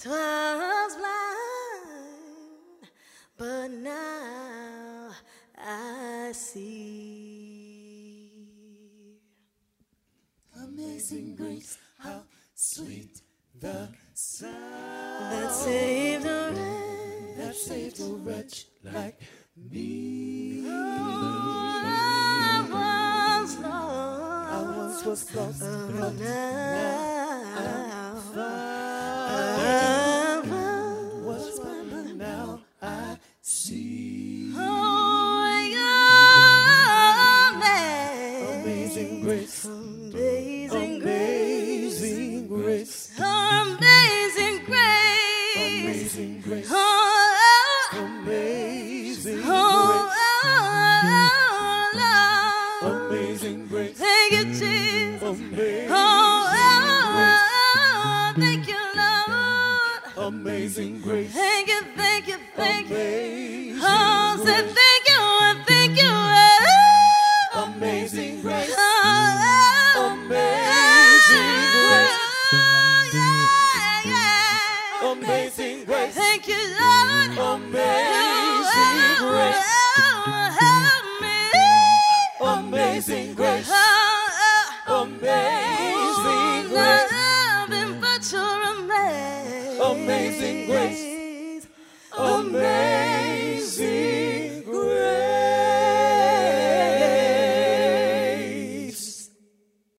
'Twas blind, but now I see. Amazing grace, how sweet the sound that saved a wretch, that saved a wretch like me. I once was lost, but now I was blind, but now I see. Amazing grace, amazing grace, amazing grace, amazing grace, amazing grace, oh, amazing oh, grace, amazing grace. thank you, Jesus. Amazing Thank you, Lord. Amazing grace. Thank you, thank you, thank you. Amazing Oh, say grace. thank you, thank you. Amazing grace. Oh, Amazing grace. yeah, yeah. Amazing grace. Thank you, Lord. Amazing grace. Help me. Amazing grace. Amazing grace. Nothing but your amazing Amazing grace.